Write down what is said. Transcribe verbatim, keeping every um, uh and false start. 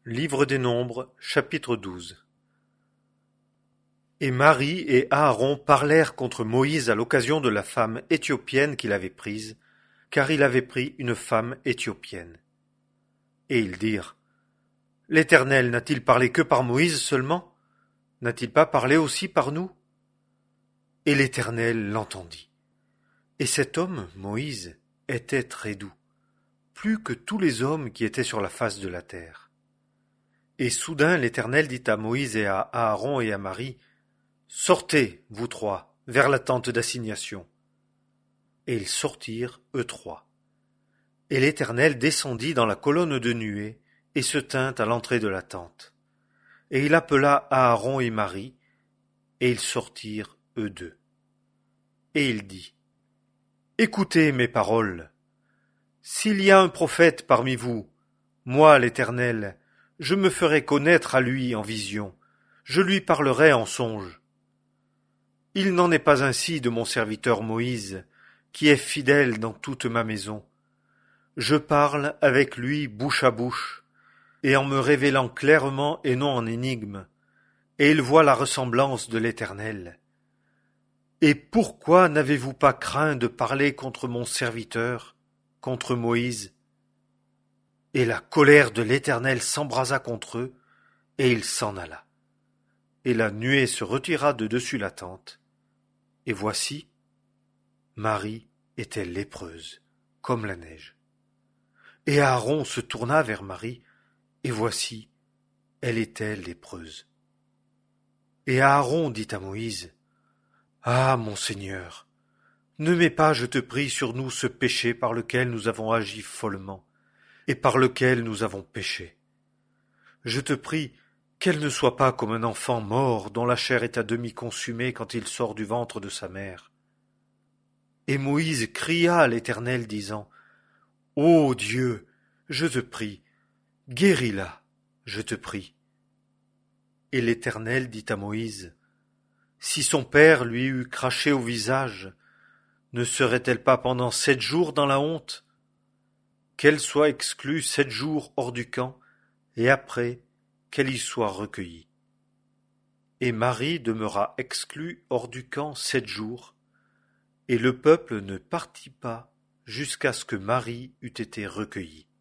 Livre des Nombres, chapitre douze. Et Marie et Aaron parlèrent contre Moïse à l'occasion de la femme éthiopienne qu'il avait prise, car il avait pris une femme éthiopienne. Et ils dirent, L'Éternel n'a-t-il parlé que par Moïse seulement? N'a-t-il pas parlé aussi par nous? Et l'Éternel l'entendit. Et cet homme, Moïse, était très doux, plus que tous les hommes qui étaient sur la face de la terre. Et soudain l'Éternel dit à Moïse et à Aaron et à Marie, Sortez, vous trois, vers la tente d'assignation. Et ils sortirent, eux trois. Et l'Éternel descendit dans la colonne de nuée et se tint à l'entrée de la tente. Et il appela Aaron et Marie, et ils sortirent, eux deux. Et il dit, Écoutez mes paroles. S'il y a un prophète parmi vous, moi l'Éternel, je me ferai connaître à lui en vision, je lui parlerai en songe. Il n'en est pas ainsi de mon serviteur Moïse, qui est fidèle dans toute ma maison. Je parle avec lui bouche à bouche, et en me révélant clairement et non en énigme, et il voit la ressemblance de l'Éternel. Et pourquoi n'avez-vous pas craint de parler contre mon serviteur, contre Moïse? Et la colère de l'Éternel s'embrasa contre eux, et il s'en alla. Et la nuée se retira de dessus la tente. Et voici, Marie était lépreuse, comme la neige. Et Aaron se tourna vers Marie, et voici, elle était lépreuse. Et Aaron dit à Moïse, Ah, mon Seigneur, ne mets pas, je te prie, sur nous ce péché par lequel nous avons agi follement, et par lequel nous avons péché. Je te prie, qu'elle ne soit pas comme un enfant mort dont la chair est à demi consumée quand il sort du ventre de sa mère. Et Moïse cria à l'Éternel, disant, Ô Dieu, je te prie, guéris-la, je te prie. Et l'Éternel dit à Moïse, Si son père lui eût craché au visage, ne serait-elle pas pendant sept jours dans la honte? Qu'elle soit exclue sept jours hors du camp, et après, qu'elle y soit recueillie. Et Marie demeura exclue hors du camp sept jours, et le peuple ne partit pas jusqu'à ce que Marie eût été recueillie.